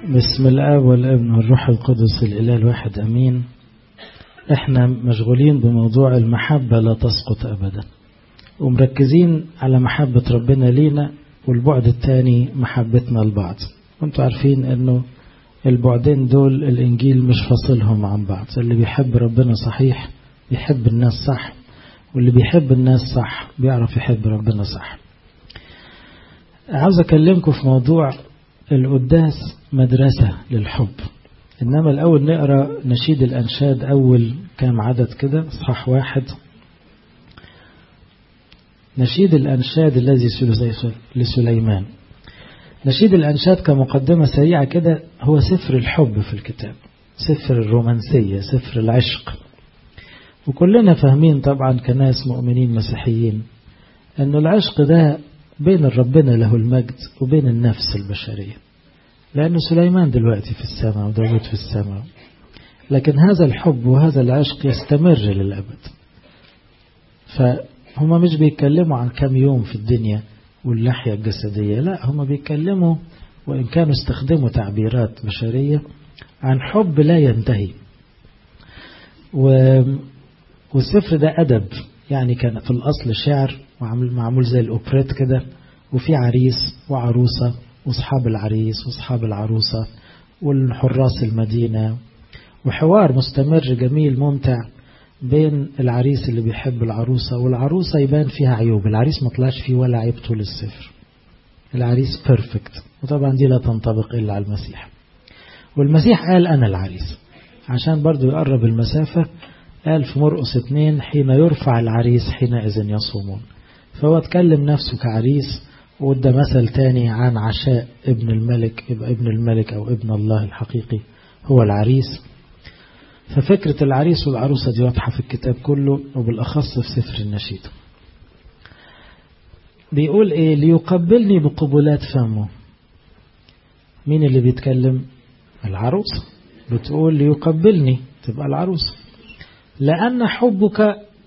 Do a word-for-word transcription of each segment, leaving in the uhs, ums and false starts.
بسم الآب والابن والروح القدس الإله الواحد أمين. احنا مشغولين بموضوع المحبة لا تسقط أبدا، ومركزين على محبة ربنا لينا والبعد الثاني محبتنا لبعض. وانتوا عارفين انه البعدين دول الإنجيل مش فاصلهم عن بعض. اللي بيحب ربنا صحيح بيحب الناس صح، واللي بيحب الناس صح بيعرف يحب ربنا صح. عاوز أكلمكم في موضوع القداس مدرسة للحب. إنما الأول نقرأ نشيد الأنشاد، أول كام عدد كده، صح واحد. نشيد الأنشاد الذي لسليمان. نشيد الأنشاد كمقدمة سريعة كده هو سفر الحب في الكتاب، سفر الرومانسية، سفر العشق. وكلنا فاهمين طبعا كناس مؤمنين مسيحيين أن العشق ده بين ربنا له المجد وبين النفس البشرية، لأن سليمان دلوقتي في السماء وداود في السماء، لكن هذا الحب وهذا العشق يستمر للأبد. فهما مش بيتكلموا عن كم يوم في الدنيا واللحية الجسدية، لا، هما بيتكلموا وإن كانوا استخدموا تعبيرات بشرية عن حب لا ينتهي. والسفر ده أدب، يعني كان في الأصل شعر ومعمول زي الأوبريت كده، وفي عريس وعروسة واصحاب العريس واصحاب العروسة والحراس المدينة، وحوار مستمر جميل ممتع بين العريس اللي بيحب العروسة، والعروسة يبان فيها عيوب. العريس ما طلعش فيه ولا عيب طول السفر، العريس بيرفكت، وطبعا دي لا تنطبق إلا على المسيح. والمسيح قال أنا العريس، عشان برضو يقرب المسافة قال في مرقس اتنين حين يرفع العريس حينئذ يصومون. فهو اتكلم نفسه كعريس، وده مثل تاني عن عشاء ابن الملك، يبقى ابن الملك أو ابن الله الحقيقي هو العريس. ففكرة العريس والعروسة دي واضحة في الكتاب كله، وبالأخص في سفر النشيد. بيقول ايه؟ ليقبلني بقبلات فمه. مين اللي بيتكلم؟ العروس بتقول ليقبلني، تبقى العروس. لأن حبك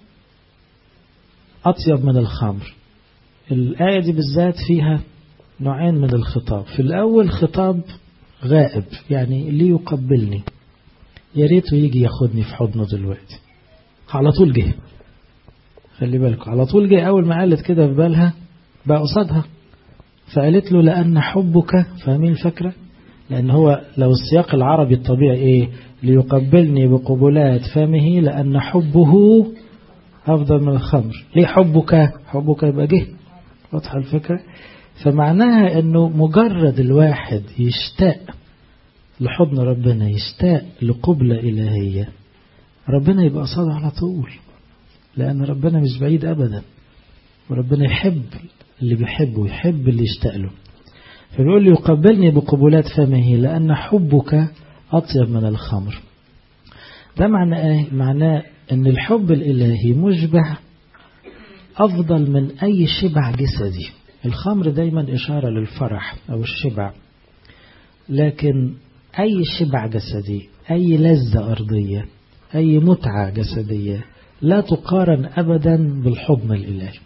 أطيب من الخمر. الآية دي بالذات فيها نوعين من الخطاب. في الأول خطاب غائب، يعني ليقبلني، يا ريته يجي ياخدني في حضنه دلوقتي. على طول جه، خلي بالكم، على طول جه. أول ما قالت كده في بالها بقى قصادها، فقالت له لأن حبك. فاهمين الفكرة؟ لأن هو لو السياق العربي الطبيعي إيه؟ ليقبلني بقبلات فمه لأن حبه أفضل من الخمر. ليه حبك؟ حبك يبقى جه. واضحة الفكرة؟ فمعناها أنه مجرد الواحد يشتاق لحضن ربنا، يشتاق لقبلة إلهية، ربنا يبقى صادق على طول، لأن ربنا مش بعيد أبدا، وربنا يحب اللي بيحبه، يحب اللي يشتاق له. فبيقول لي يقبلني بقبلات فمه لأن حبك أطيب من الخمر. ده معناه ايه؟ معناه ان الحب الإلهي مشبع أفضل من أي شبع جسدي. الخمر دايما إشارة للفرح أو الشبع، لكن أي شبع جسدي، أي لذة أرضية، أي متعة جسدية لا تقارن أبدا بالحضن الإلهي.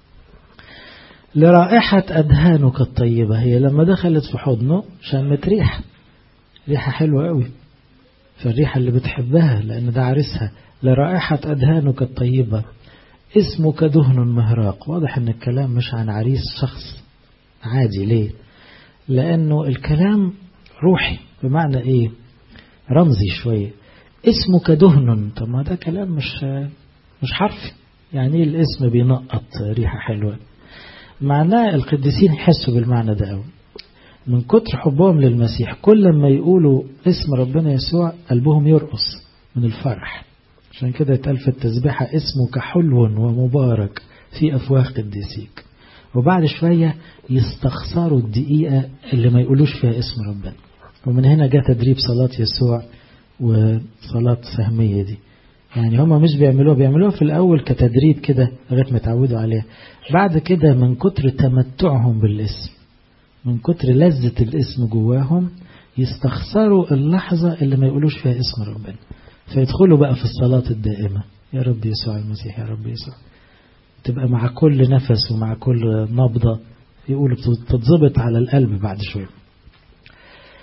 لرائحة أدهانك الطيبة. هي لما دخلت في حضنه شمت ريحة، ريحة حلوة قوي، فالريحة اللي بتحبها لأن ده عرسها. لرائحة أدهانك الطيبة اسمك دهن مهراق. واضح أن الكلام مش عن عريس شخص عادي. ليه؟ لأنه الكلام روحي، بمعنى إيه؟ رمزي شوية. اسمك دهن، طب ما ده كلام مش مش حرفي. يعني إيه الاسم بينقط ريحة حلوة؟ معناه القديسين يحسوا بالمعنى ده قوي. من كتر حبهم للمسيح كل ما يقولوا اسم ربنا يسوع قلبهم يرقص من الفرح. عشان كده يتقال في التسبيحة اسمك حلو ومبارك في أفواه قديسيك. وبعد شوية يستخسروا الدقيقة اللي ما يقولوش فيها اسم ربنا. ومن هنا جاء تدريب صلاة يسوع وصلاة سهمية دي. يعني هما مش بيعملوها بيعملوها في الأول كتدريب كده لغاية ما تعودوا عليها. بعد كده من كتر تمتعهم بالاسم، من كتر لذة الاسم جواهم، يستخسروا اللحظة اللي ما يقولوش فيها اسم ربنا، فيدخلوا بقى في الصلاة الدائمة، يا رب يسوع المسيح، يا رب يسوع. تبقى مع كل نفس ومع كل نبضة يقولوا تتضبط على القلب بعد شوية.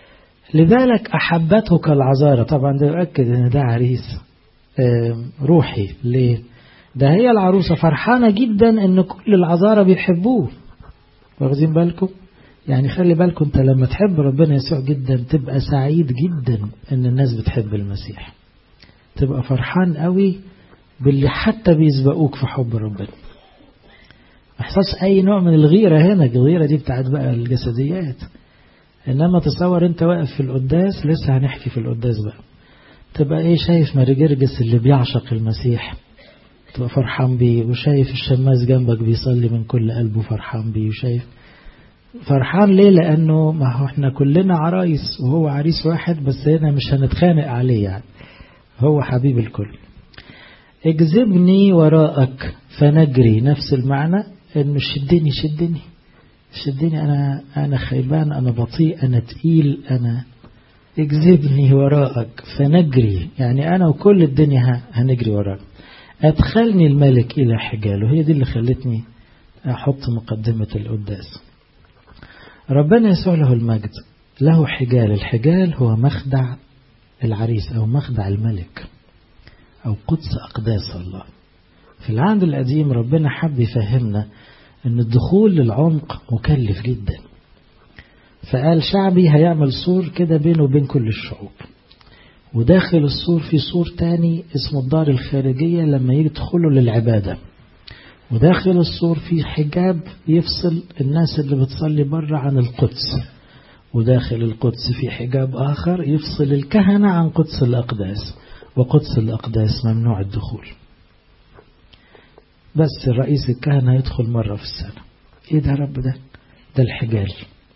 لذلك أحبته كالعذارى. طبعا ده يؤكد أن ده عريس روحي. ليه؟ ده هي العروسة فرحانة جدا أن كل العذارى بيحبوه. واخدين بالكم؟ يعني خلي بالكم أنت لما تحب ربنا يسوع جدا تبقى سعيد جدا أن الناس بتحب المسيح، تبقى فرحان قوي باللي حتى بيسبقوك في حب ربنا. احساس اي نوع من الغيرة هنا، الغيرة دي بتاعت بقى الجسديات. انما تصور انت واقف في القداس، لسه هنحكي في القداس بقى، تبقى ايه شايف ماري جرجس اللي بيعشق المسيح تبقى فرحان بيه، وشايف الشماس جنبك بيصلي من كل قلبه فرحان بيه، وشايف فرحان ليه؟ لانه ما هو احنا كلنا عرايس وهو عريس واحد، بس هنا مش هنتخانق عليه، يعني هو حبيب الكل. اجذبني وراءك فنجري، نفس المعنى، انه شدني شدني شدني انا انا خيبان، انا بطيء، انا تقيل، انا اجذبني وراءك فنجري، يعني انا وكل الدنيا هنجري وراك. ادخلني الملك الى حجاله، هي دي اللي خلتني احط مقدمة القداس. ربنا يسوع له المجد له حجال، الحجال هو مخدع العريس او مخدع الملك أو قدس أقداس الله. في العهد القديم ربنا حب يفهمنا أن الدخول للعمق مكلف جدا، فقال شعبي هيعمل سور كده بينه وبين كل الشعوب، وداخل السور في سور تاني اسمه الدار الخارجية لما يدخلوا للعبادة، وداخل السور في حجاب يفصل الناس اللي بتصلي بره عن القدس، وداخل القدس في حجاب آخر يفصل الكهنة عن قدس الأقداس، وقدس الأقداس ممنوع الدخول، بس الرئيس الكهنة يدخل مرة في السنة. ايه ده رب؟ ده ده الحجال،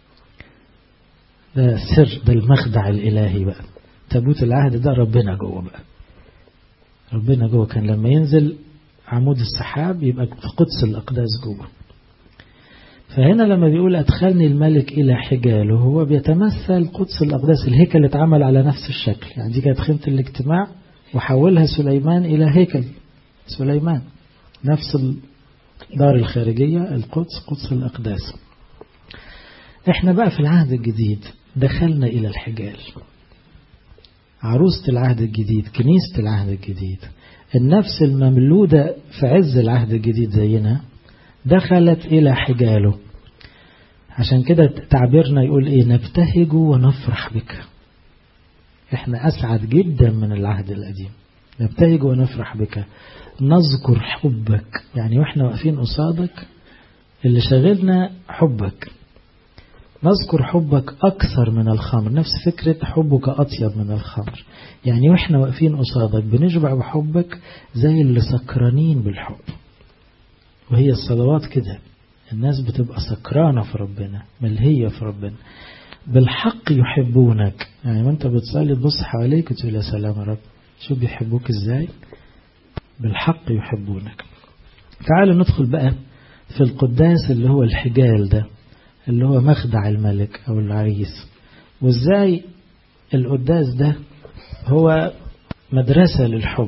ده سر، ده المخدع الإلهي بقى. تابوت العهد ده ربنا جوه بقى، ربنا جوه، كان لما ينزل عمود السحاب يبقى في قدس الأقداس جوه. فهنا لما بيقول أدخلني الملك إلى حجاله، هو بيتمثل قدس الأقداس، الهيكل اللي اتعمل على نفس الشكل، يعني دي كانت خيمة الاجتماع وحولها سليمان إلى هيكل سليمان، نفس الدار الخارجية القدس، قدس الأقداس. احنا بقى في العهد الجديد دخلنا إلى الحجال، عروسة العهد الجديد، كنيسة العهد الجديد، النفس المملودة في عز العهد الجديد زينا دخلت إلى حجاله. عشان كده تعبيرنا يقول إيه؟ نبتهج ونفرح بك. إحنا أسعد جدا من العهد القديم، نبتهج ونفرح بك، نذكر حبك، يعني وإحنا واقفين قصادك اللي شغلنا حبك، نذكر حبك أكثر من الخمر، نفس فكرة حبك أطيب من الخمر، يعني وإحنا واقفين قصادك بنشبع بحبك زي اللي سكرانين بالحب. وهي الصلوات كده، الناس بتبقى سكرانة في ربنا، ملهية في ربنا، بالحق يحبونك، يعني ما انت بتصلي تبص حواليك وتقول يا سلام يا رب شو بيحبوك ازاي، بالحق يحبونك. تعالوا ندخل بقى في القداس اللي هو الحجال ده، اللي هو مخدع الملك او العريس، وازاي القداس ده هو مدرسة للحب.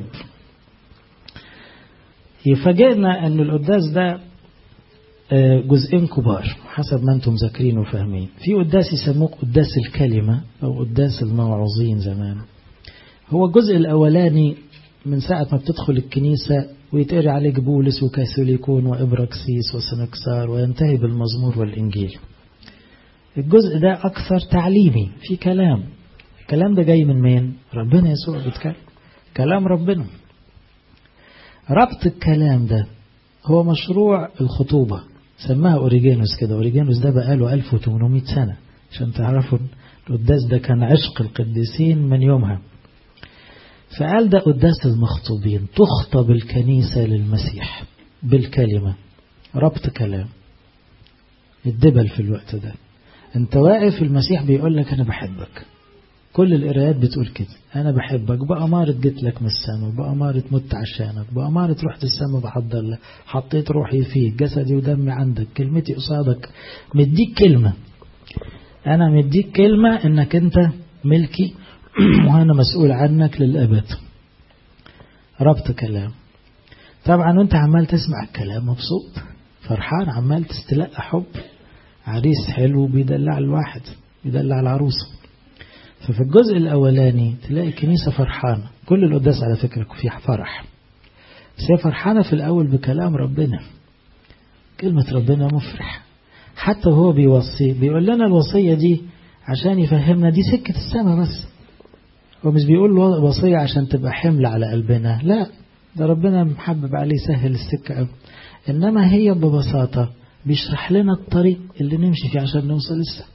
يفاجئنا أن القداس ده جزئين كبار حسب ما أنتم ذاكرين وفاهمين. في قداس يسموه قداس الكلمة أو قداس الموعظين زمان، هو الجزء الأولاني من ساعة ما بتدخل الكنيسة ويتقري عليك بولس وكاثوليكون وإبراكسيس وسنكسار وينتهي بالمزمور والإنجيل. الجزء ده أكثر تعليمي، في كلام، الكلام ده جاي من مين؟ ربنا يسوع بيتكلم، كلام ربنا. ربط الكلام ده هو مشروع الخطوبة، سماها أوريجينوس كده. أوريجينوس ده بقاله ألف وثمانمائة سنة، عشان تعرفوا القداس ده كان عشق القديسين من يومها. فقال ده قداس المخطوبين، تخطب الكنيسة للمسيح بالكلمة، ربط كلام. الدبل في الوقت ده انت واقف المسيح بيقول لك أنا بحبك، كل القراءات بتقول كده، أنا بحبك، بأمارة جيت لك من السماء، بأمارة مت عشانك، بأمارة رحت السماء بحضر لك، حطيت روحي فيك، جسدي ودمي عندك، كلمتي قصادك، مديك كلمة، أنا مديك كلمة إنك أنت ملكي وأنا مسؤول عنك للأبد. ربط كلام. طبعا وانت عمال تسمع الكلام مبسوط فرحان، عمال تستلقى حب، عريس حلو بيدلع الواحد، بيدلع العروسة. ففي الجزء الأولاني تلاقي الكنيسة فرحانة، كل القداس على فكرة فيه فرح، بس هي فرحانة في الأول بكلام ربنا، كلمة ربنا مفرح. حتى وهو بيوصي بيقول لنا الوصية دي عشان يفهمنا دي سكة السماء، بس هو مش بيقول وصية عشان تبقى حمل على قلبنا، لا، ده ربنا محبب عليه سهل السكة أوي. إنما هي ببساطة بيشرح لنا الطريق اللي نمشي فيه عشان نوصل السماء.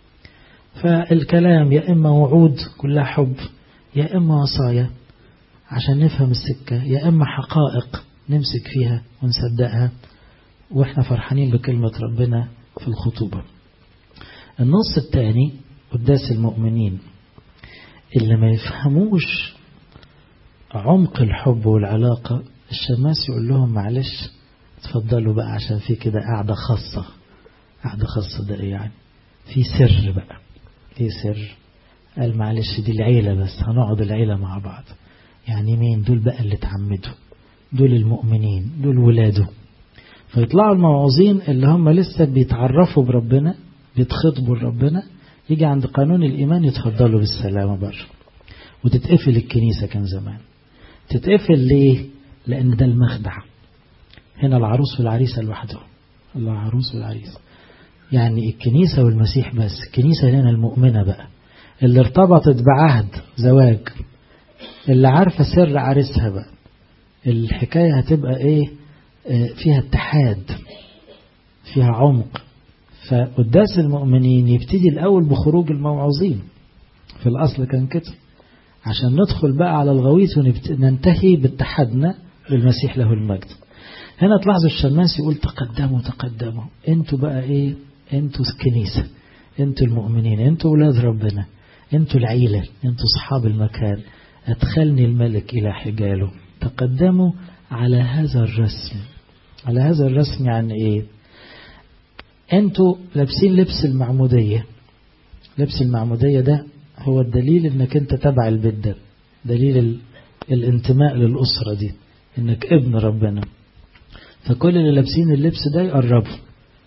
فالكلام يا إما وعود كلها حب، يا إما وصايا عشان نفهم السكة، يا إما حقائق نمسك فيها ونصدقها وإحنا فرحانين بكلمة ربنا في الخطوبة. النص الثاني قداس المؤمنين اللي ما يفهموش عمق الحب والعلاقة، الشماس يقول لهم معلش تفضلوا بقى عشان في كده قاعدة خاصة. قاعدة خاصة ده إيه يعني؟ في سر بقى. ايه سر؟ قال معلش دي العيلة بس، هنقعد العيلة مع بعض. يعني مين دول بقى اللي تعمدوا؟ دول المؤمنين، دول ولاده. فيطلعوا الموعظين اللي هم لسه بيتعرفوا بربنا، بيتخطبوا لربنا، يجي عند قانون الإيمان يتفضلوا بالسلامة بره. وتتقفل الكنيسة، كان زمان تتقفل ليه؟ لأن ده المخدع. هنا العروس والعريسة لوحدهم، العروس والعريس، يعني الكنيسة والمسيح بس. الكنيسة هنا المؤمنة بقى اللي ارتبطت بعهد زواج، اللي عارفة سر عريسها بقى. الحكاية هتبقى ايه؟ فيها اتحاد، فيها عمق. فقداس المؤمنين يبتدي الأول بخروج الموعظين، في الأصل كان كده، عشان ندخل بقى على الغويط وننتهي باتحادنا بالمسيح له المجد. هنا تلاحظوا الشماس يقول تقدموا تقدموا، انتوا بقى ايه؟ انتوا الكنيسة، انتوا المؤمنين، انتوا ولاد ربنا، انتوا العيلة، انتوا صحاب المكان. ادخلني الملك الى حجاله. تقدموا على هذا الرسم. على هذا الرسم يعني ايه؟ انتوا لابسين لبس المعمودية. لبس المعمودية ده هو الدليل انك انت تبع البيت ده، دليل ال... الانتماء للأسرة دي، انك ابن ربنا. فكل اللي لابسين اللبس ده يقربوا.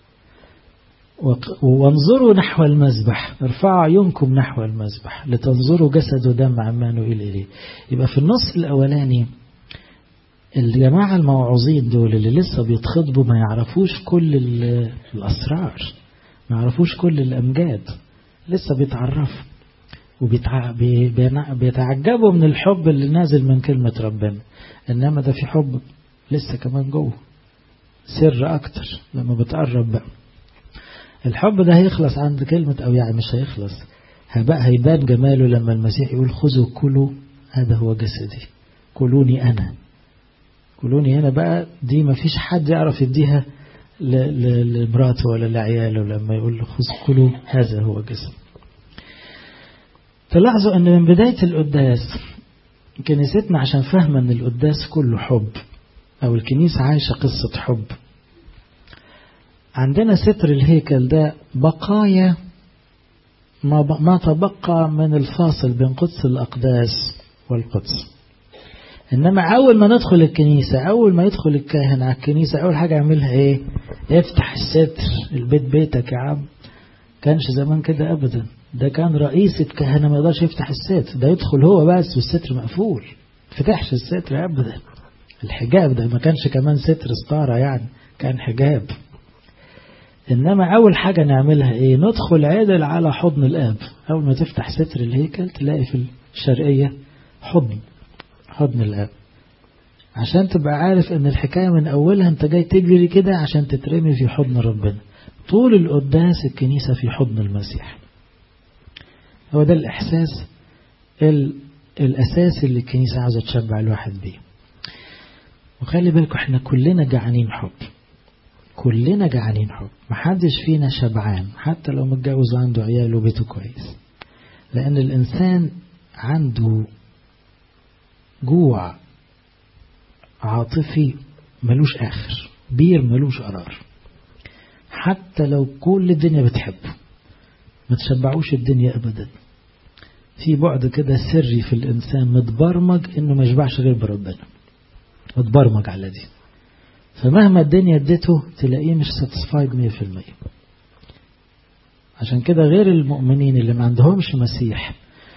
وانظروا نحو المذبح، ارفعوا عيونكم نحو المذبح لتنظروا جسد ودم عمانوئيل إليه. يبقى في النص الأولاني الجماعة الموعظين دول اللي لسه بيتخطبوا ما يعرفوش كل الأسرار، ما يعرفوش كل الأمجاد، لسه بيتعرفوا وبيتعجبوا من الحب اللي نازل من كلمة ربنا. إنما ده في حب لسه كمان جوه، سر أكتر لما بتقرب بقى. الحب ده هيخلص عند كلمة، أو يعني مش هيخلص، هبقى هيبان جماله لما المسيح يقول خذوا كلوا هذا هو جسدي، كلوني أنا. كلوني هنا بقى دي ما فيش حد يعرف يديها لمراته ولا لعياله لما يقول له خذوا كلوا هذا هو جسدي. تلاحظوا أن من بداية القداس كنيستنا عشان فاهمة أن القداس كله حب، أو الكنيسة عايشة قصة حب. عندنا ستر الهيكل ده بقايا ما تبقى من الفاصل بين قدس الأقداس والقدس. إنما أول ما ندخل الكنيسة، أول ما يدخل الكاهن على الكنيسة، أول حاجة يعملها إيه؟ يفتح الستر. البيت بيتك يا عم. كانش زمان كده أبدا، ده كان رئيس الكهنة ما يقدرش يفتح الستر، ده يدخل هو بس والستر مقفول، فتحش الستر أبدا. الحجاب ده ما كانش كمان ستر ستارة يعني، كان حجاب. إنما أول حاجة نعملها إيه؟ ندخل عدل على حضن الآب. أول ما تفتح ستر الهيكل تلاقي في الشرقية حضن حضن الآب، عشان تبقى عارف إن الحكاية من أولها أنت جاي تجري كده عشان تترمي في حضن ربنا. طول القداس الكنيسة في حضن المسيح. هو ده الإحساس الأساسي اللي الكنيسة عاوزة تشبع الواحد بيه. وخلي بالكم احنا كلنا جعانين حب، كلنا جعانين حب، محدش فينا شبعان حتى لو متجوز وعنده عيال وبيته كويس. لأن الإنسان عنده جوع عاطفي ملوش آخر، بير ملوش قرار. حتى لو كل الدنيا بتحبه ما تشبعوش الدنيا أبدا. في بعد كده سري في الإنسان متبرمج إنه ما يشبعش غير بربنا، متبرمج على دي. فمهما الدنيا ادته تلاقيه مش ساتسفايد مية في المية. عشان كده غير المؤمنين اللي ما عندهمش مسيح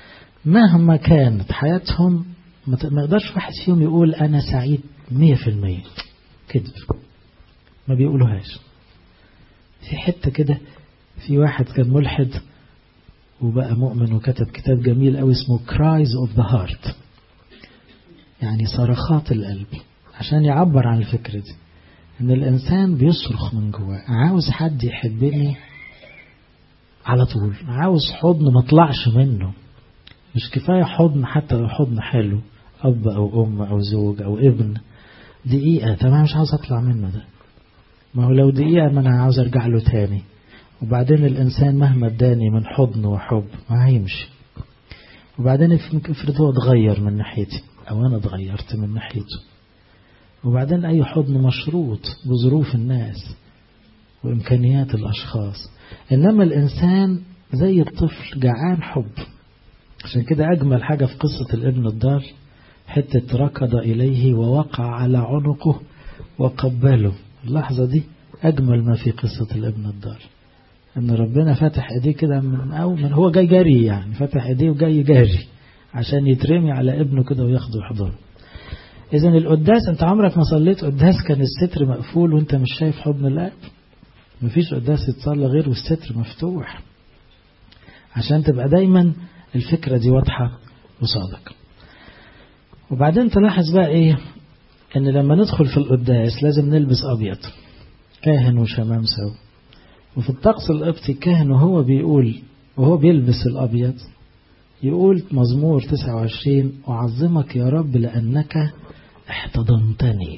مهما كانت حياتهم ما يقدرش واحد فيهم يقول أنا سعيد مية في المية، كذب، ما بيقولوهاش. في حتة كده، في واحد كان ملحد وبقى مؤمن وكتب كتاب جميل قوي اسمه Cries of the Heart، يعني صرخات القلب، عشان يعبر عن الفكرة دي، ان الانسان بيصرخ من جواه، عاوز حد يحبني على طول، عاوز حضن ما طلعش منه، مش كفاية حضن حتى لو حضن حلو، اب او ام او زوج او ابن، دقيقة تمام مش عاوز اطلع منه ده، ما هو لو دقيقة ما انا عاوز ارجع له تاني. وبعدين الانسان مهما اداني من حضن وحب ما هيمشي. وبعدين افرض هو اتغير من ناحيتي او انا اتغيرت من ناحيته، وبعدين اي حضن مشروط بظروف الناس وامكانيات الاشخاص. انما الانسان زي الطفل جعان حب. عشان كده اجمل حاجة في قصة الابن الضال حتة ركض اليه ووقع على عنقه وقبله. اللحظة دي اجمل ما في قصة الابن الضال، ان ربنا فتح ايديه كده من او من هو جاي جاري، يعني فتح ايديه وجاي جاري عشان يترمي على ابنه كده وياخده ويحضنه. اذا القداس، انت عمرك ما صليت قداس كان الستر مقفول وانت مش شايف حضن الاب؟ مفيش قداس يتصلى غير والستر مفتوح، عشان تبقى دايما الفكرة دي واضحة وصادق. وبعدين تلاحظ بقى ايه، ان لما ندخل في القداس لازم نلبس ابيض، كاهن وشمامسة. وفي الطقس القبطي الكاهن وهو بيقول وهو بيلبس الابيض يقول مزمور تسعة وعشرين أعظمك يا رب لأنك احتضنتني.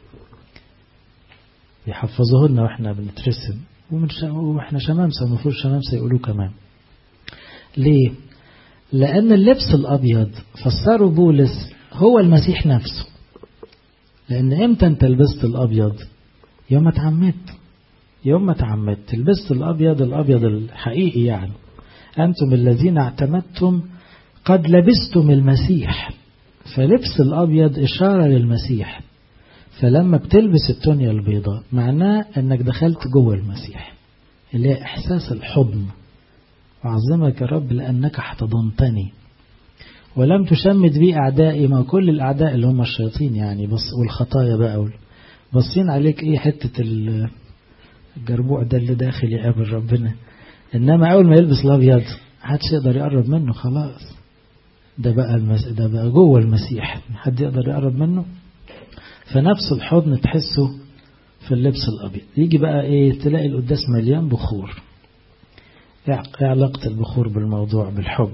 يحفظوه لنا واحنا بنترسم، واحنا شمامسة المفروض شمامسة يقولوه كمان. ليه؟ لأن اللبس الأبيض فسروا بولس هو المسيح نفسه. لأن امتى انت لبست الأبيض؟ يوم ما تعمدت. يوم ما تعمدت لبست الأبيض، الأبيض الحقيقي، يعني أنتم الذين اعتمدتم قد لبستم المسيح. فلبس الأبيض إشارة للمسيح. فلما بتلبس التونية البيضاء معناه أنك دخلت جوه المسيح، اللي هي إحساس الحضن. أعظمك يا رب لأنك احتضنتني ولم تشمت بي أعدائي. ما كل الأعداء اللي هم الشياطين يعني بص، والخطايا بقى بصين عليك إيه، حتة الجربوع ده اللي داخل يقابل ربنا. إنما أول ما يلبس الأبيض محدش يقدر يقرب منه، خلاص ده بقى المس... ده بقى جوه المسيح، حد يقدر يقرب منه. فنفس الحضن تحسه في اللبس الأبيض. يجي بقى إيه، تلاقي القداس مليان بخور. إيه علاقة البخور بالموضوع؟ بالحب.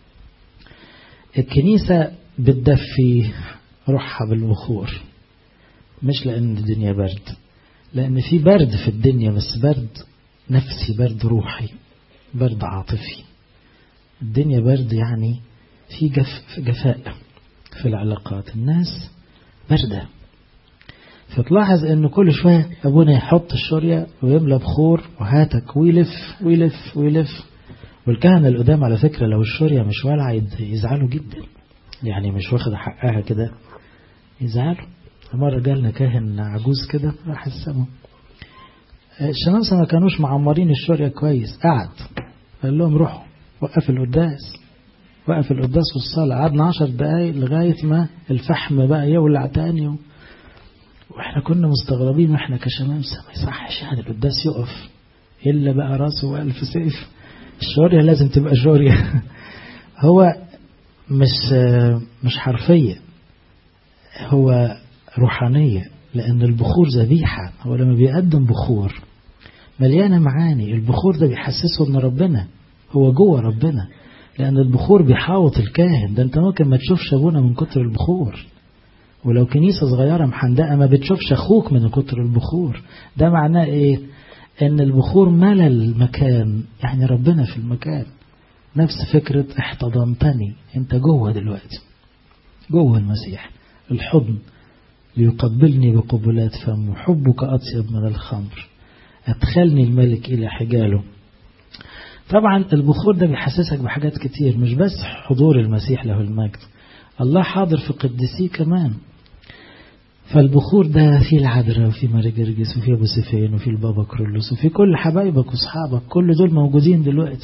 الكنيسة بتدفي روحها بالبخور، مش لأن الدنيا برد، لأن في برد في الدنيا، بس برد نفسي، برد روحي، برد عاطفي. الدنيا برد يعني في جف جفاء في العلاقات، الناس باردة. فتلاحظ انه كل شوية ابونا يحط الشورية ويملى بخور وهاتك ويلف ويلف ويلف. والكهنة القدام على فكرة لو الشورية مش والعة يزعلوا جدا، يعني مش واخد حقها كده يزعلوا. مرة جالنا كاهن عجوز كده راح السما، الشمامسة ما كانوش معمرين الشورية كويس، قعد قال لهم روحوا وقف القداس. وقف القداس والصلاة، قعدنا عشر دقايق لغاية ما الفحم بقى يولع تاني و... واحنا كنا مستغربين، واحنا كشمامسة ما يصحش يعني القداس يقف إلا بقى راسه وألف سيف. الشورية لازم تبقى شورية. هو مش مش حرفية، هو روحانية، لأن البخور ذبيحة. هو لما بيقدم بخور مليانة معاني، البخور ده بيحسسه ان ربنا هو جوه ربنا، لأن البخور بيحاوط الكاهن. ده انت ممكن ما تشوفش ابونا من كتر البخور، ولو كنيسة صغيرة محندقة ما بتشوفش اخوك من كتر البخور. ده معناه ايه؟ ان البخور ملى المكان، يعني ربنا في المكان. نفس فكرة احتضنتني، انت جوه دلوقتي، جوه المسيح. الحضن ليقبلني بقبلات فم، حبك أطيب من الخمر، أدخلني الملك إلى حجاله. طبعا البخور ده بيحسسك بحاجات كتير، مش بس حضور المسيح له المجد، الله حاضر في قدسيه كمان. فالبخور ده فيه العذراء وفيه ماري جرجس وفيه أبو سفين وفيه البابا كرولوس وفيه كل حبايبك وصحابك، كل دول موجودين دلوقتي.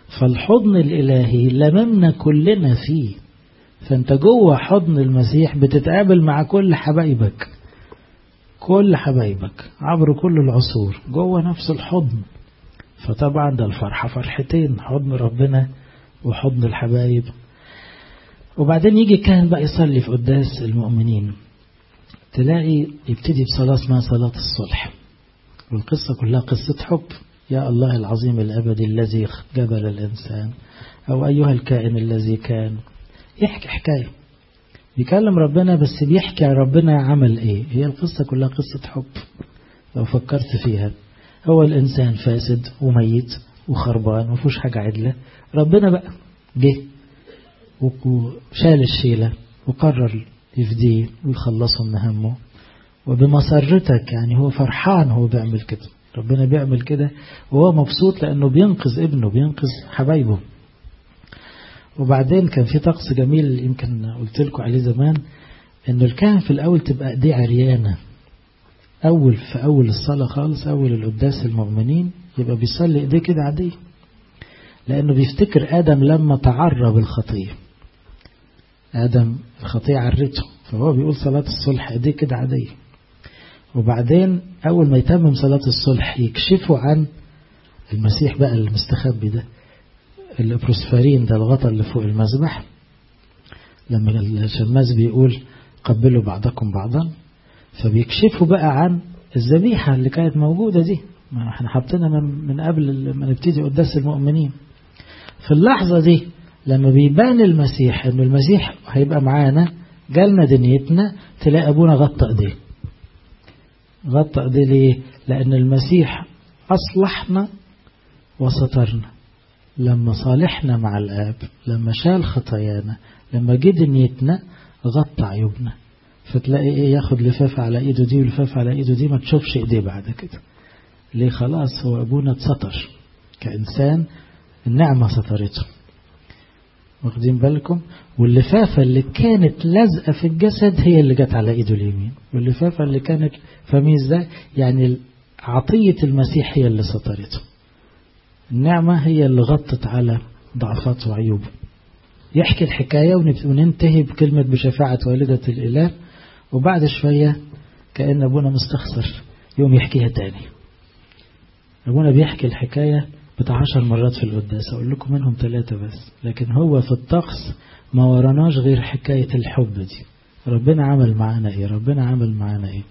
فالحضن الإلهي لممنا كلنا فيه. فأنت جوه حضن المسيح بتتقابل مع كل حبايبك، كل حبايبك عبر كل العصور جوه نفس الحضن. فطبعا ده الفرحة فرحتين، حضن ربنا وحضن الحبايب. وبعدين يجي كان بقى يصلي في قداس المؤمنين، تلاقي يبتدي بصلاة اسمها صلاة الصلح، والقصة كلها قصة حب. يا الله العظيم الأبدي الذي جبل الإنسان، أو أيها الكائن الذي كان. يحكي حكاية، بيكلم ربنا بس بيحكي عن ربنا عمل إيه. هي القصة كلها قصة حب لو فكرت فيها. هو الإنسان فاسد وميت وخربان ومفوش حاجة عدلة، ربنا بقى جه وشال الشيلة وقرر يفديه ويخلصه من همه. وبمسرتك يعني هو فرحان، هو بيعمل كده، ربنا بيعمل كده وهو مبسوط لأنه بينقذ ابنه، بينقذ حبايبه. وبعدين كان في طقس جميل يمكن قلت لكم عليه زمان، انه الكاهن في الأول تبقى ايديه عريانة. أول في أول الصلاة خالص، أول القداس المؤمنين يبقى بيصلي ايديه كده عادية، لأنه بيفتكر آدم لما تعرض الخطية، آدم الخطية عرته، فهو بيقول صلاة الصلح ايديه كده عادية. وبعدين أول ما يتمم صلاة الصلح يكشفوا عن المسيح بقى المستخبي ده، البروسفارين ده الغطاء اللي فوق المذبح، لما الشماس بيقول قبلوا بعضكم بعضا، فبيكشفوا بقى عن الذبيحة اللي كانت موجودة دي، ما احنا حاطينها من, من قبل ما نبتدي قداس المؤمنين. في اللحظة دي لما بيبان المسيح انه المسيح هيبقى معانا، جالنا دنيتنا، تلاقي ابونا غطى ايديه. غطى ايديه ليه؟ لان المسيح اصلحنا وسترنا، لما صالحنا مع الآب، لما شال خطايانا، لما جه دنيتنا غطى عيوبنا. فتلاقي ايه، ياخد لفافة على ايده دي ولفافة على ايده دي، ما تشوفش ايديه بعد كده. ليه؟ خلاص هو ابونا اتستر كإنسان، النعمة سترته. واخدين بالكم؟ واللفافة اللي كانت لازقة في الجسد هي اللي جت على ايده اليمين، واللفافة اللي كانت فاهمين ازاي؟ يعني عطية المسيح هي اللي سترته، النعمة هي اللي غطت على ضعفات وعيوب. يحكي الحكاية وننتهي بكلمة بشفاعة والدة الإله، وبعد شوية كأن أبونا مستخسر يوم يحكيها تاني. أبونا بيحكي الحكاية بتاع عشر مرات في القداس، أقول لكم منهم ثلاثة بس، لكن هو في الطقس ما وراناش غير حكاية الحب دي. ربنا عمل معانا إيه، ربنا عمل معانا إيه.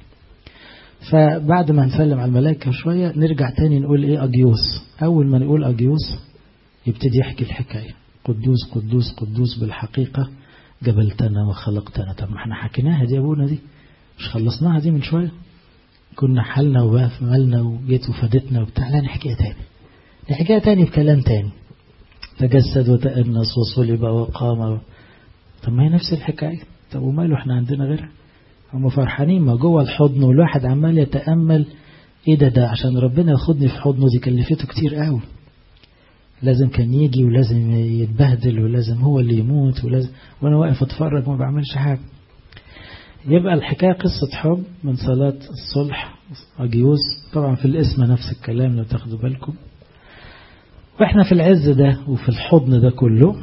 فبعد ما نسلم على الملائكة شوية نرجع تاني نقول إيه، أجيوس. أول ما نقول أجيوس يبتدي يحكي الحكاية، قدوس قدوس قدوس بالحقيقة جبلتنا وخلقتنا. طب ما احنا حكيناها دي أبونا، دي مش خلصناها دي من شوية؟ كنا حالنا ومالنا وجيت وفادتنا وبتاع، لا نحكيها تاني، نحكيها تاني بكلام تاني، تجسد وتأنس وصلب وقام. طب ما هي نفس الحكاية، طب وماله احنا عندنا غيرها؟ هم فرحانين ما جوه الحضن، والواحد عمال يتأمل ايه ده ده عشان ربنا ياخدني في حضنه، دي كلفته كتير قوي، لازم كان يجي ولازم يتبهدل ولازم هو اللي يموت ولازم، وانا واقف اتفرج ما بعملش حاجة. يبقى الحكاية قصة حب من صلاة الصلح أجيوس. طبعا في الاسم نفس الكلام لو تاخدوا بالكم. واحنا في العز ده وفي الحضن ده كله،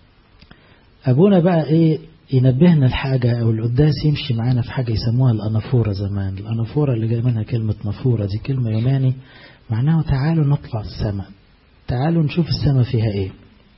أبونا بقى ايه ينبهنا الحاجة، أو القداس يمشي معانا في حاجة يسموها الأنافورة زمان. الأنافورة اللي جاي منها كلمة نافورة، دي كلمة يوناني معناها تعالوا نطلع السماء، تعالوا نشوف السماء فيها ايه.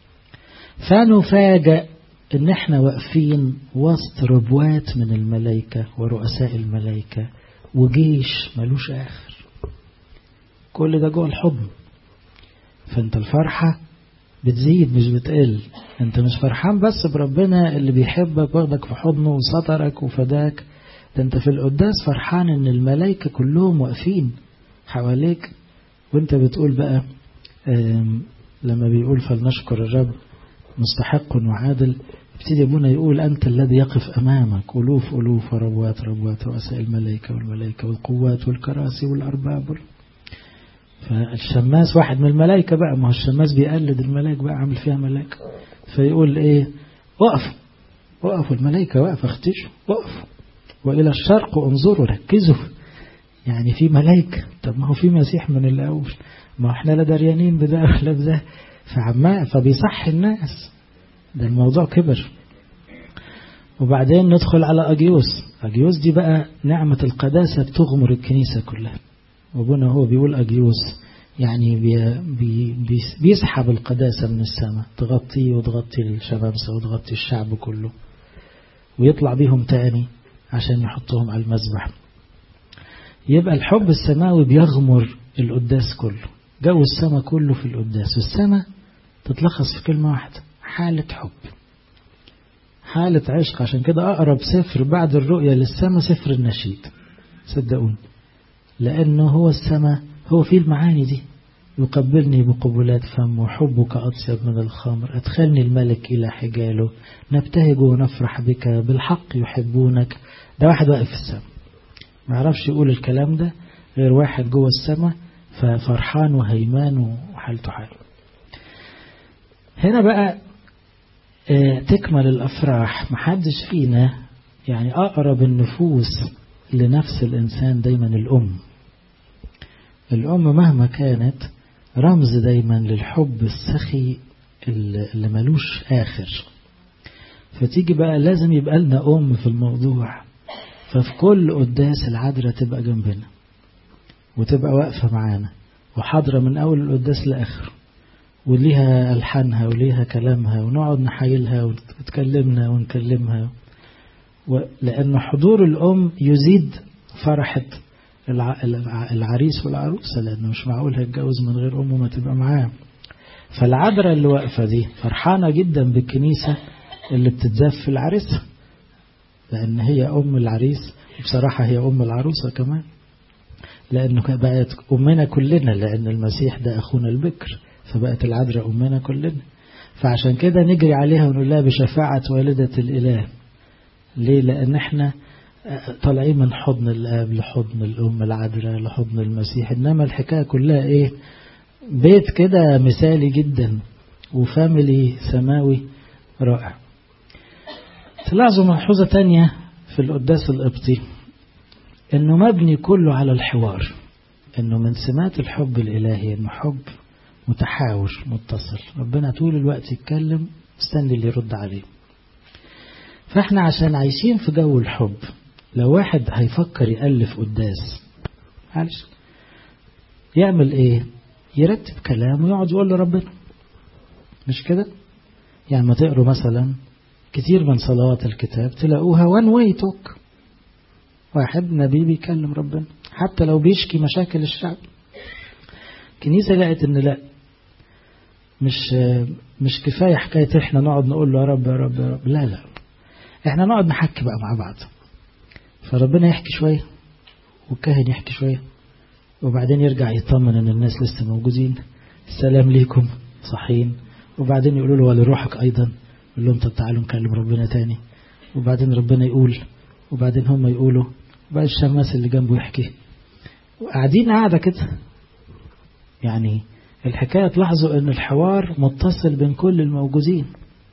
فنفاجأ ان احنا واقفين وسط ربوات من الملائكة ورؤساء الملائكة وجيش ملوش آخر، كل ده جوه الحضن. فانت الفرحة بتزيد مش بتقل. انت مش فرحان بس بربنا اللي بيحبك واخدك في حضنه وسطرك وفداك، ده انت في القداس فرحان ان الملائكة كلهم واقفين حواليك، وانت بتقول بقى لما بيقول فلنشكر الرب مستحق وعادل، ابتدي ابونا يقول أنت الذي يقف أمامك ألوف ألوف وربوات ربوات رؤساء الملائكة والملائكة والقوات والكراسي والأرباب. فالشماس واحد من الملائكة بقى، ما هو الشماس بيقلد الملائكة بقى، عامل فيها ملائكة، فيقول ايه، وقفوا وقفوا الملائكة واقفة، اختشوا وقفوا، وإلى الشرق انظروا ركزوا. يعني في ملائكة، طب ما هو في مسيح من الأول، ما احنا لا دريانين بده ولا بده، فعماء فبيصحي الناس، ده الموضوع كبر. وبعدين ندخل على أجيوس. أجيوس دي بقى نعمة القداسة بتغمر الكنيسة كلها. وابونا هو بيقول أجيوس يعني بي بي بيسحب القداسة من السماء، تغطيه وتغطي الشمامسة وتغطي الشعب كله، ويطلع بيهم تاني عشان يحطهم على المذبح. يبقى الحب السماوي بيغمر القداس كله، جو السماء كله في القداس. والسماء تتلخص في كلمة واحدة، حالة حب، حالة عشق. عشان كده أقرب سفر بعد الرؤية للسماء سفر النشيد، صدقوني، لأنه هو السماء، هو فيه المعاني دي. يقبلني بقبلات فم وحبك أطيب من الخمر، أدخلني الملك إلى حجاله، نبتهج ونفرح بك بالحق يحبونك. ده واحد واقف في السماء ما يعرفش يقول الكلام ده غير واحد جوه السماء، ففرحان وهيمان وحالته حاله. هنا بقى اه تكمل الأفراح. محدش فينا يعني أقرب النفوس لنفس الإنسان دايما الأم. الأم مهما كانت رمز دايما للحب السخي اللي ملوش آخر. فتيجي بقى لازم يبقى لنا أم في الموضوع. ففي كل قداس العذراء تبقى جنبنا وتبقى واقفة معانا وحاضرة من أول القداس لآخر، وليها ألحانها وليها كلامها، ونقعد نحايلها وتكلمنا ونكلمها. لأن حضور الأم يزيد فرحة العريس والعروسة، لأنه مش معقول هيتجوز من غير أمه ما تبقى معاه. فالعذراء اللي واقفة دي فرحانة جدا بالكنيسة اللي بتتزاف في العريس، لأن هي أم العريس، وبصراحة هي أم العروسة كمان، لأنه بقت أمنا كلنا، لأن المسيح ده أخونا البكر، فبقت العذراء أمنا كلنا. فعشان كده نجري عليها ونقول لها بشفاعة والدة الإله. ليه؟ لأن احنا طالعين من حضن الآب لحضن الأم العذراء لحضن المسيح. إنما الحكاية كلها إيه؟ بيت كده مثالي جدا وفاميلي سماوي رائع. تلاحظوا ملحوظة تانية في القداس القبطي، إنه مبني كله على الحوار. إنه من سمات الحب الإلهي إنه حب متحاور متصل، ربنا طول الوقت يتكلم مستني اللي يرد عليه. فإحنا عشان عايشين في جو الحب، لو واحد هيفكر يألف قداس معلش يعمل إيه؟ يرتب كلام ويقعد يقول لربنا، مش كده؟ يعني ما تقروا مثلا كتير من صلوات الكتاب تلاقوها one way talk، واحد نبي بيكلم ربنا حتى لو بيشكي مشاكل الشعب. كنيسة لقت إن لا، مش مش كفاية حكاية إحنا نقعد نقول له يا رب يا رب يا رب، لا لا، إحنا نقعد نحكي بقى مع بعض. فربنا يحكي شوية والكاهن يحكي شوية، وبعدين يرجع يطمن إن الناس لسه موجودين، السلام ليكم صحيين، وبعدين يقولوا له ولروحك أيضا، يقول لهم طب تعالوا نكلم ربنا تاني، وبعدين ربنا يقول، وبعدين هم يقولوا، وبعد الشماس اللي جنبه يحكي، وقاعدين قاعدة كده. يعني الحكاية تلاحظوا ان الحوار متصل بين كل الموجودين،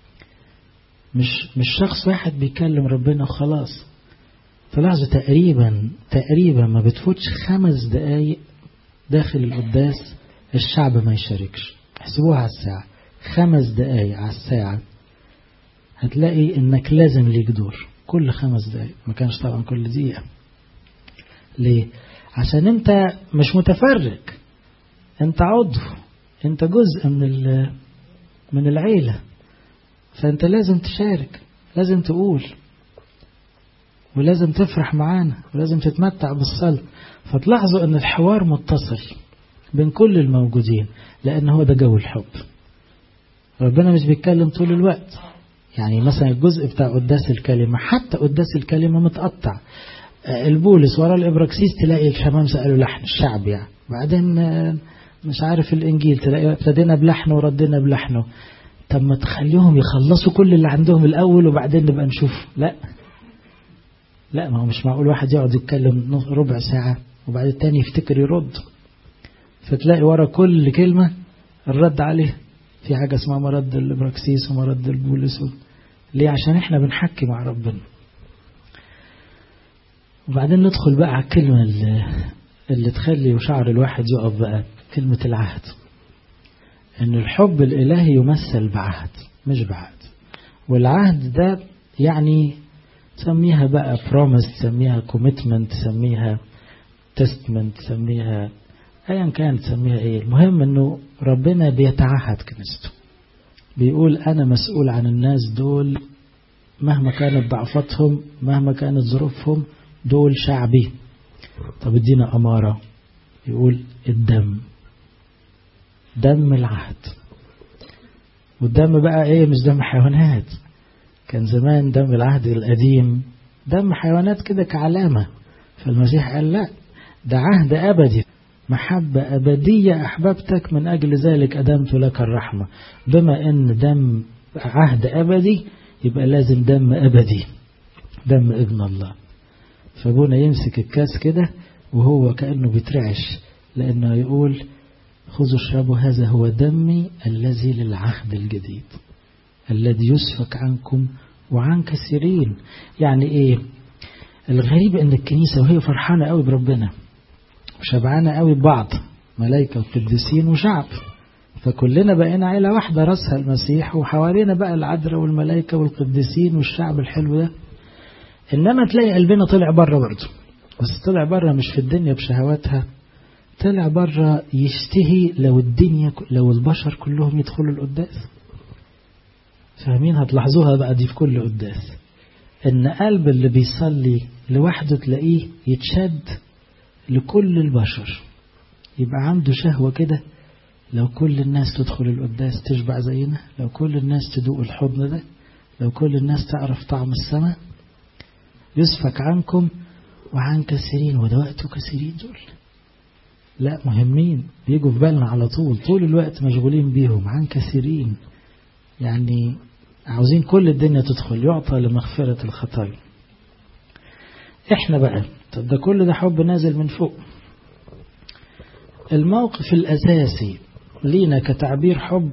مش مش شخص واحد بيكلم ربنا وخلاص. تلاحظوا تقريبا تقريبا ما بتفوتش خمس دقايق داخل القداس الشعب ما يشاركش. احسبوها على الساعة، خمس دقايق على الساعة هتلاقي انك لازم ليك دور كل خمس دقايق، ما كانش طبعا كل دقيقة. ليه؟ عشان انت مش متفرج، انت عضو، انت جزء من من العيلة، فانت لازم تشارك، لازم تقول، ولازم تفرح معانا، ولازم تتمتع بالصلاة. فتلاحظوا ان الحوار متصل بين كل الموجودين، لان هو ده جو الحب. ربنا مش بيتكلم طول الوقت. يعني مثلا الجزء بتاع قداس الكلمة، حتى قداس الكلمة متقطع، البولس ورا الإبراكسيس تلاقي الشمامسة قالوا لحن الشعب يعني، بعدين مش عارف الإنجيل تلاقي ابتدينا بلحن وردنا بلحنه. طب ما تخليهم يخلصوا كل اللي عندهم الأول وبعدين نبقى نشوف. لا لا، ما هو مش معقول واحد يقعد يتكلم ربع ساعة وبعد التاني يفتكر يرد، فتلاقي ورا كل كلمة الرد عليه. في حاجة اسمها مرد الإبراكسيس ومرد البولس. ليه؟ عشان احنا بنحكي مع ربنا. وبعدين ندخل بقى على الكلمة اللي, اللي تخلي وشعر الواحد يقف بقى، كلمة العهد. أن الحب الإلهي يمثل بعهد مش بعهد، والعهد ده يعني تسميها بقى promise، تسميها commitment، تسميها testament، تسميها أيا كان تسميها إيه. المهم أنه ربنا بيتعهد كنيسته، بيقول أنا مسؤول عن الناس دول مهما كانت ضعفتهم، مهما كانت ظروفهم، دول شعبي. طب ادينا أمارة، يقول الدم، دم العهد. والدم بقى ايه؟ مش دم حيوانات، كان زمان دم العهد القديم دم حيوانات كده كعلامة، فالمسيح قال لا، ده عهد أبدي، محبة أبدية أحببتك من أجل ذلك أدمت لك الرحمة. بما أن دم عهد أبدي يبقى لازم دم أبدي، دم ابن الله. فابونا يمسك الكاس كده وهو كأنه بيترعش، لأنه يقول خذوا اشربوا هذا هو دمي الذي للعهد الجديد الذي يسفك عنكم وعن كثيرين. يعني ايه الغريب؟ ان الكنيسة وهي فرحانة قوي بربنا وشبعانة قوي ببعض، ملائكة وقديسين وشعب، فكلنا بقينا عيلة واحدة رأسها المسيح، وحوالينا بقى العذراء والملائكة والقديسين والشعب الحلو ده. انما تلاقي قلبنا طلع بره برضه، بس طلع بره مش في الدنيا بشهواتها، طلع بره يشتهي لو الدنيا لو البشر كلهم يدخلوا القداس. فاهمين؟ هتلاحظوها بقى دي في كل قداس، ان قلب اللي بيصلي لوحده تلاقيه يتشد لكل البشر، يبقى عنده شهوة كده، لو كل الناس تدخل القداس تشبع زينا، لو كل الناس تدوق الحضن ده، لو كل الناس تعرف طعم السماء. يسفك عنكم وعن كثيرين، وده وقته كثيرين دول لا مهمين، بيجوا في بالنا على طول، طول الوقت مشغولين بيهم. عن كثيرين يعني عاوزين كل الدنيا تدخل، يعطى لمغفرة الخطايا. احنا بقى طب ده كل ده حب نازل من فوق. الموقف الأساسي لينا كتعبير حب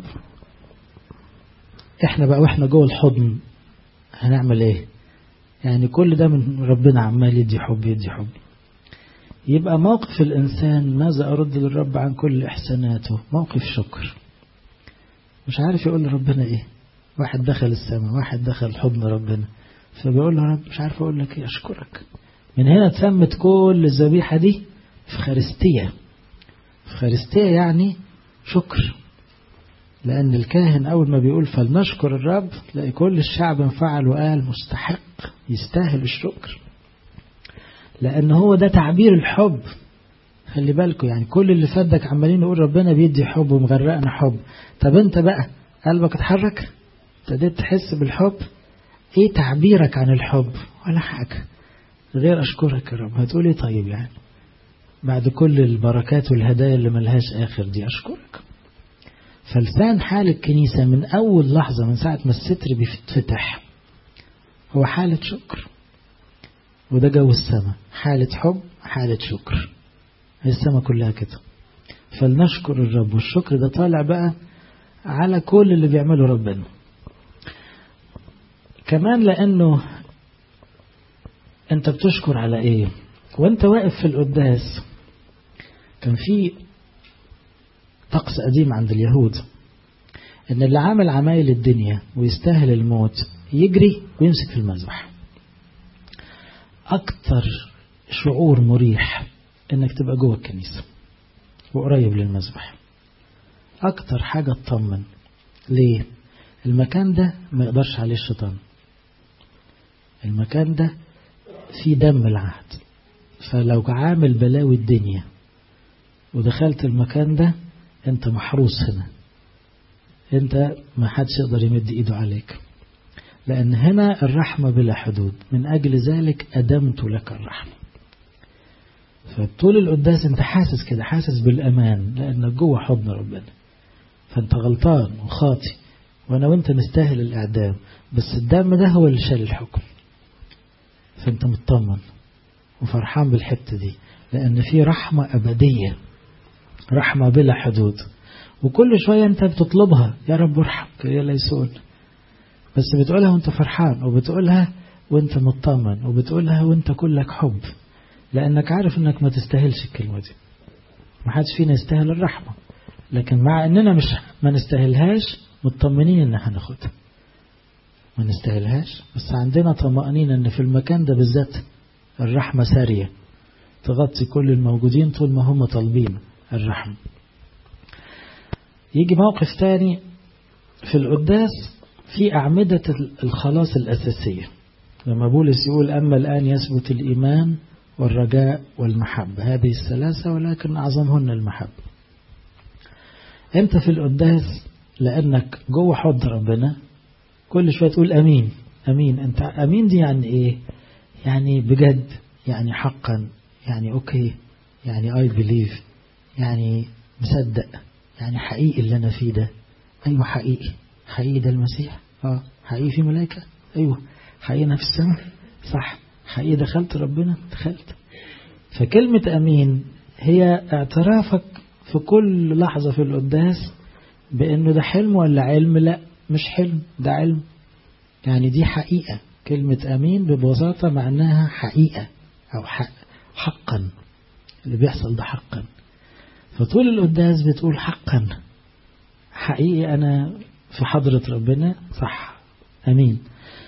احنا بقى واحنا جوه الحضن هنعمل ايه؟ يعني كل ده من ربنا عمال يدي حب يدي حب. يبقى موقف الإنسان ماذا أرد للرب عن كل إحساناته؟ موقف شكر، مش عارف يقول لربنا إيه. واحد دخل السماء، واحد دخل حضن ربنا، فبيقول له رب مش عارف أقول لك إيه، أشكرك. من هنا تسمت كل الذبيحة دي فخارستية. فخارستية يعني شكر، لأن الكاهن أول ما بيقول فلنشكر الرب تلاقي كل الشعب انفعل وقال مستحق، يستاهل الشكر، لأن هو ده تعبير الحب. خلي بالكم يعني كل اللي فاتك عمالين نقول ربنا بيدي حب ومغرقنا حب، طب انت بقى قلبك اتحرك؟ ابتديت تحس بالحب؟ ايه تعبيرك عن الحب؟ ولا حاجة غير اشكرك يا رب. هتقولي طيب يعني بعد كل البركات والهدايا اللي ملهاش اخر دي اشكرك. فلسان حال الكنيسة من اول لحظة من ساعة ما الستر بيفتح هو حالة شكر، وده جو السماء، حالة حب حالة شكر، هي السماء كلها كده. فلنشكر الرب، والشكر ده طالع بقى على كل اللي بيعمله ربنا. كمان لأنه أنت بتشكر على إيه؟ وأنت واقف في القداس كان في طقس قديم عند اليهود إن اللي عامل عمايل الدنيا ويستاهل الموت يجري ويمسك في المذبح. أكتر شعور مريح إنك تبقى جوه الكنيسة وقريب للمذبح، أكتر حاجة تطمن. ليه؟ المكان ده ما يقدرش عليه الشيطان، المكان ده فيه دم العهد، فلو عامل بلاوي الدنيا ودخلت المكان ده انت محروس هنا، انت ما حدش يقدر يمد ايده عليك، لأن هنا الرحمة بلا حدود، من أجل ذلك أدمت لك الرحمة. فطول القداس انت حاسس كده، حاسس بالأمان لأنك جوه حضن ربنا. فانت غلطان وخاطي وانا وانت نستاهل الإعدام، بس الدم ده هو اللي شال الحكم. فانت مطمن وفرحان بالحتة دي، لأن في رحمة أبدية، رحمة بلا حدود، وكل شوية انت بتطلبها يا رب ارحم يا ليسون، بس بتقولها وانت فرحان، وبتقولها وانت مطمن، وبتقولها وانت كلك حب، لأنك عارف انك ما تستاهلش الكلمة دي. ما حدش فينا يستاهل الرحمة، لكن مع اننا مش ما نستاهلهاش مطمنين ان هناخدها، ما نستاهلهاش بس عندنا طمأنينة ان في المكان ده بالذات الرحمة سارية تغطي كل الموجودين طول ما هم طالبين الرحمة. يجي موقف تاني في القداس في أعمدة الخلاص الأساسية، لما بولس يقول أما الآن يثبت الإيمان والرجاء والمحبة، هذه الثلاثة ولكن أعظمهن المحبة. أنت في القداس لأنك جوه حضن ربنا كل شوية تقول أمين أمين. أنت أمين دي يعني إيه؟ يعني بجد، يعني حقا، يعني أوكي، يعني I believe، يعني مصدق، يعني حقيقي اللي أنا فيه ده. أيوة حقيقي، حقيقي ده المسيح. آه حقيقي في ملائكة. أيوة حقيقي أنا في السماء. صح حقيقي دخلت ربنا، دخلت. فكلمة أمين هي اعترافك في كل لحظة في القداس بأنه ده حلم ولا علم. لا مش حلم، ده علم. يعني دي حقيقة. كلمة أمين ببساطة معناها حقيقة أو حق، حقا اللي بيحصل ده حقا. فطول القداس بتقول حقا، حقيقي أنا في حضرة ربنا. صح أمين.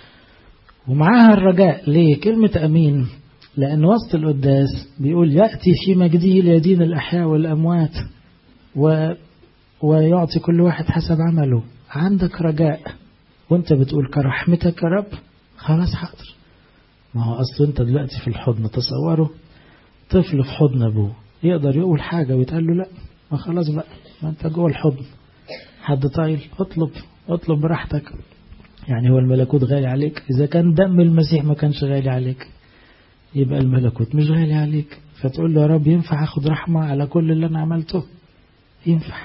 ومعاها الرجاء. ليه كلمة أمين؟ لأن وسط القداس بيقول يأتي في مجده ليدين الأحياء والأموات و... ويعطي كل واحد حسب عمله. عندك رجاء وانت بتقول كرحمتك يا رب. خلاص حاضر. ما هو أصل انت دلوقتي في الحضن. تصوروا طفل في حضن أبوه يقدر يقول حاجة ويتقال له لا؟ ما خلاص بقى، ما انت جوه الحضن. حد طايل اطلب اطلب براحتك. يعني هو الملكوت غالي عليك؟ إذا كان دم المسيح ما كانش غالي عليك يبقى الملكوت مش غالي عليك. فتقول له يا رب ينفع أخذ رحمة على كل اللي أنا عملته؟ ينفع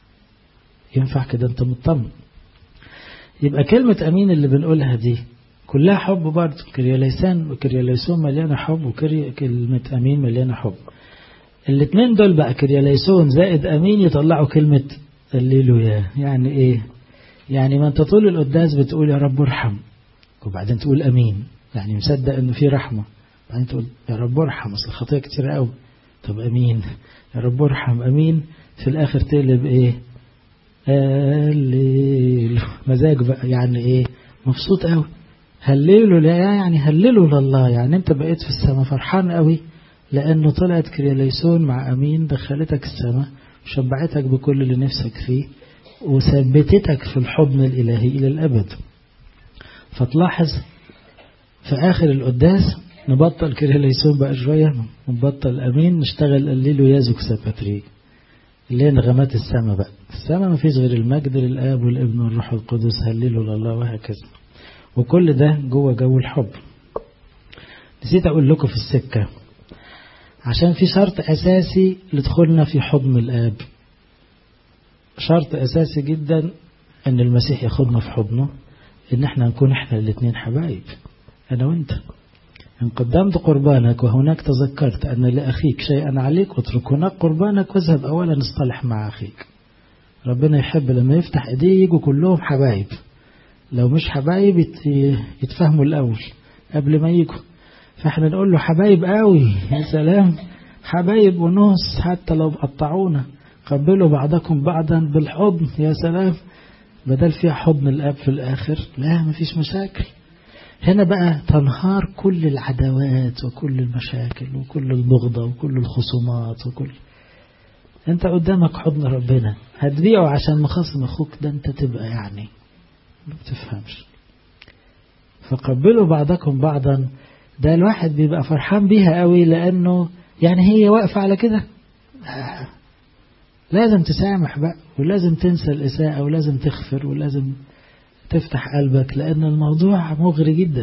ينفع كده أنت مطمن. يبقى كلمة أمين اللي بنقولها دي كلها حب برضه. كرياليسان وكرياليسون مليانة حب، وكلمة أمين مليانة حب. الاثنين دول بقى كرياليسون زائد أمين يطلعوا كلمة الليلويا. يعني إيه؟ يعني ما أنت طول القداس بتقول يا رب ارحم وبعدين تقول أمين، يعني مصدق إنه في رحمة، بعدين تقول يا رب ارحم أصل خطية كتير قوي. طب أمين يا رب ارحم أمين، في الآخر تقلب إيه؟ هللو. مزاج بقى. يعني إيه؟ مبسوط قوي. هللو لا يعني هللوا لله. يعني أنت بقيت في السماء فرحان قوي لأنه طلعت كرياليسون مع أمين دخلتك السماء وشبعتك بكل اللي نفسك فيه وثبتتك في الحضن الإلهي إلى الأبد. فتلاحظ في آخر القداس نبطل كرياليسون بقى شوية، نبطل أمين، نشتغل الليلو يازوك ساباتري اللي هي نغمات السماء بقى. السماء ما فيش غير المجد للآب والابن والروح القدس، هللوا لله، وهكذا. وكل ده جوه جو الحب. نسيت أقول لكم في السكة عشان في شرط أساسي لدخولنا في حضن الآب. شرط أساسي جدا أن المسيح ياخدنا في حضنه، أن احنا نكون احنا الاثنين حبايب، أنا وانت. إن قدمت قربانك وهناك تذكرت أن لأخيك شيئا عليك اترك هناك قربانك واذهب أولا اصطلح مع أخيك. ربنا يحب لما يفتح ايديه يجوا كلهم حبايب. لو مش حبايب يتفهموا الأول قبل ما يجوا. فاحنا نقول له حبايب قوي، يا سلام، حبايب ونص حتى لو قطعونا، قبلوا بعضكم بعضا بالحضن، يا سلام. بدل فيها حضن الأب في الآخر، لا مفيش مشاكل. هنا بقى تنهار كل العداوات وكل المشاكل وكل البغضة وكل الخصومات وكل. انت قدامك حضن ربنا، هتبيعه عشان مخاصم اخوك؟ ده انت تبقى يعني ما بتفهمش. فقبلوا بعضكم بعضا، ده الواحد بيبقى فرحان بيها قوي، لأنه يعني هي واقفة على كده. آه. لازم تسامح بقى، ولازم تنسى الإساءة، ولازم تغفر، ولازم تفتح قلبك، لأن الموضوع مغري جدا.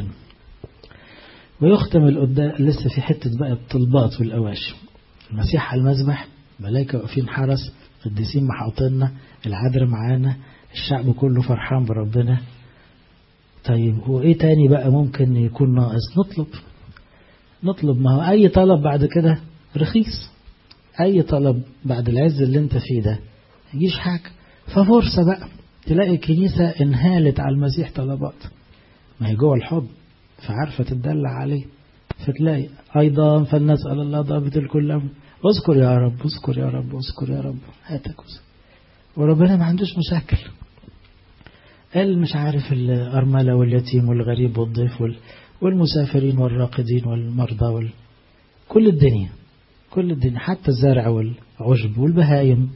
ويختم القدام لسه في حتة بقى الطلبات والأواشي. المسيح على المذبح، ملائكة واقفين حرس، قديسين محاوطيننا، العذراء معانا، الشعب كله فرحان بربنا. طيب هو ايه تاني بقى ممكن يكون ناقص؟ نطلب نطلب ما هو اي طلب بعد كده رخيص. اي طلب بعد العز اللي انت فيه ده يجيش حاجة. ففرصة بقى تلاقي الكنيسة انهالت على المسيح طلبات، ما هي جوه الحب فعارفة تدلع عليه. فتلاقي ايضا فلنسأل الله ضابط الكل، اذكر يا رب اذكر يا رب اذكر يا رب هاتك. وربنا ما عندوش مشاكل. قال مش عارف الأرملة واليتيم والغريب والضيف والمسافرين والراقدين والمرضى وال... كل الدنيا كل الدنيا حتى الزرع والعشب والبهايم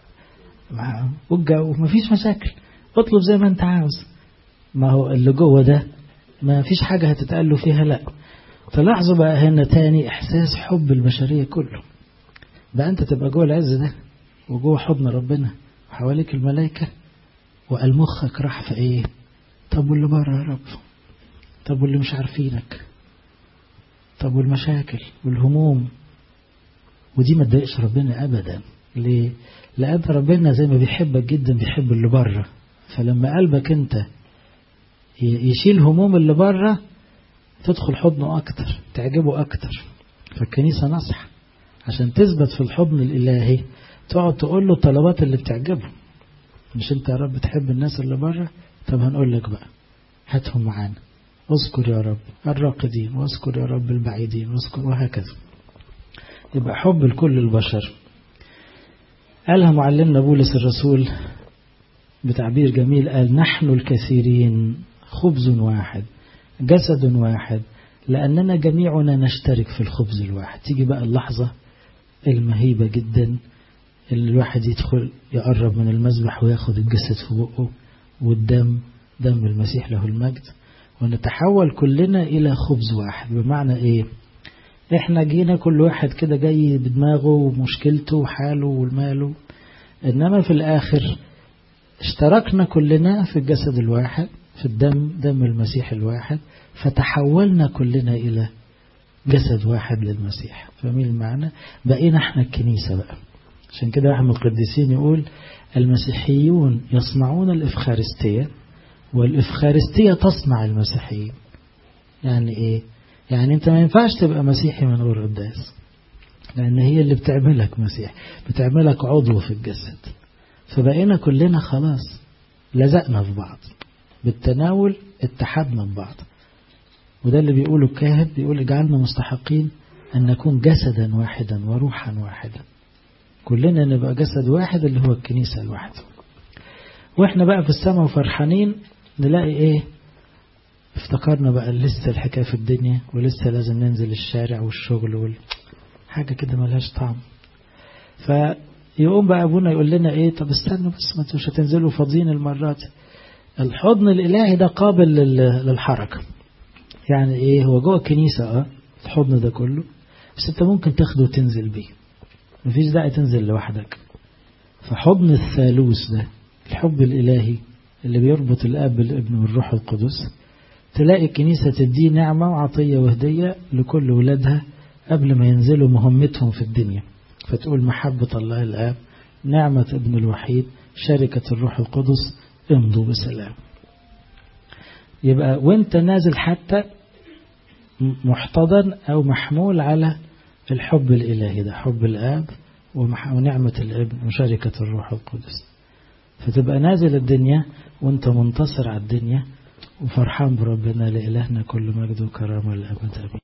والجو ما فيش مشاكل. اطلب زي ما انت عاوز. ما هو اللي جوه ده ما فيش حاجة هتتقال له فيها لا. تلاحظوا بقى هنا تاني إحساس حب البشرية كله. بقى أنت تبقى جوه العز ده وجوه حضن ربنا وحواليك الملائكة وقال مخك راح في إيه؟ طب واللي بره يا رب؟ طب واللي مش عارفينك؟ طب والمشاكل والهموم؟ ودي ما تضايقش ربنا أبدا. ليه؟ لأن ربنا زي ما بيحبك جدا بيحب اللي بره. فلما قلبك أنت يشيل هموم اللي بره تدخل حضنه أكتر تعجبه أكتر. فالكنيسة نصح عشان تثبت في الحضن الإلهي تقعد تقول له الطلبات اللي بتعجبه. مش أنت يا رب تحب الناس اللي بره؟ طب هنقول لك بقى هاتهم معانا. اذكر يا رب الراقدين واذكر يا رب البعيدين واذكر وهكذا. يبقى حب لكل البشر. قالها معلمنا بولس الرسول بتعبير جميل. قال نحن الكثيرين خبز واحد جسد واحد لأننا جميعنا نشترك في الخبز الواحد. تيجي بقى اللحظة المهيبة جدا اللي الواحد يدخل يقرب من المذبح وياخد الجسد في بقه والدم دم المسيح له المجد ونتحول كلنا إلى خبز واحد. بمعنى إيه؟ إحنا جينا كل واحد كده جاي بدماغه ومشكلته وحاله والماله، إنما في الآخر اشتركنا كلنا في الجسد الواحد في الدم دم المسيح الواحد فتحولنا كلنا إلى جسد واحد للمسيح. فاهمين المعنى؟ بقينا احنا الكنيسة بقى. عشان كده واحد من القديسين يقول المسيحيون يصنعون الإفخارستية والإفخارستية تصنع المسيحيين. يعني ايه؟ يعني انت ما ينفعش تبقى مسيحي من غير قداس، لأن هي اللي بتعملك مسيح بتعملك عضو في الجسد. فبقينا كلنا خلاص لزقنا في بعض بالتناول اتحدنا ببعض. وده اللي بيقوله الكاهن بيقول اجعلنا مستحقين أن نكون جسدا واحدا وروحا واحدا. كلنا نبقى جسد واحد اللي هو الكنيسة الواحدة. واحنا بقى في السماء وفرحانين نلاقي ايه؟ افتكرنا بقى لسه الحكاية في الدنيا ولسه لازم ننزل الشارع والشغل وال... حاجة كده ملهاش طعم. فيقوم بقى أبونا يقول لنا ايه؟ طب استنوا بس ما انتوش هتنزلوا فاضيين المرات. الحضن الإلهي ده قابل للحركة. يعني ايه؟ هو جوه الكنيسة اه الحضن ده كله، بس انت ممكن تاخده وتنزل بيه، مفيش داعي تنزل لوحدك. فحضن الثالوث ده الحب الإلهي اللي بيربط الآب بالابن والروح القدس، تلاقي الكنيسة تديه نعمة وعطية وهدية لكل ولادها قبل ما ينزلوا مهمتهم في الدنيا. فتقول محبة الله الآب نعمة ابن الوحيد شركة الروح القدس امضوا بسلام. يبقى وانت نازل حتى محتضن أو محمول على الحب الإلهي ده، حب الآب ونعمة الابن وشركة الروح القدس. فتبقى نازل الدنيا وانت منتصر على الدنيا وفرحان بربنا. لإلهنا كل مجد وكرامة للأبد آمين.